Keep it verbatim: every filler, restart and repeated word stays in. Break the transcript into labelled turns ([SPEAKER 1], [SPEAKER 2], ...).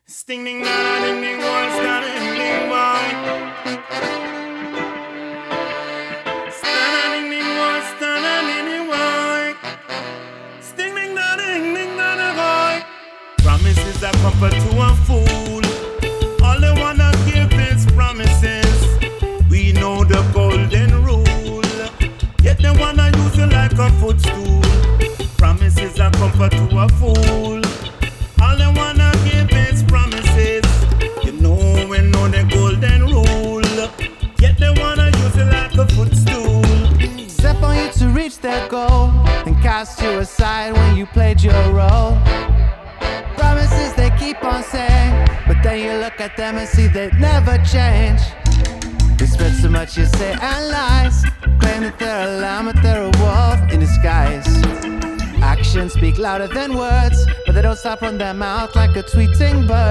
[SPEAKER 1] Sting ding da ding ding boy, standing ding boy. Standing ding boy, standing ding boy. Sting ding da ding ding da ding boy. Promises are comfort to a fool. All they wanna give is promises. We know the golden rule. Yet they wanna use it like a footstool. Promises are comfort to a fool. All they wanna give is promises. You know we know the golden rule. Yet they wanna use it like a footstool.
[SPEAKER 2] Step on you to reach their goal, and cast you aside when you played your role. Promises they keep on saying, but then you look at them and see they never change. They spread so much you say and lies, claim that they're a lamb but they're a wolf in disguise. Actions speak louder than words, but they don't stop from their mouth like a tweeting bird.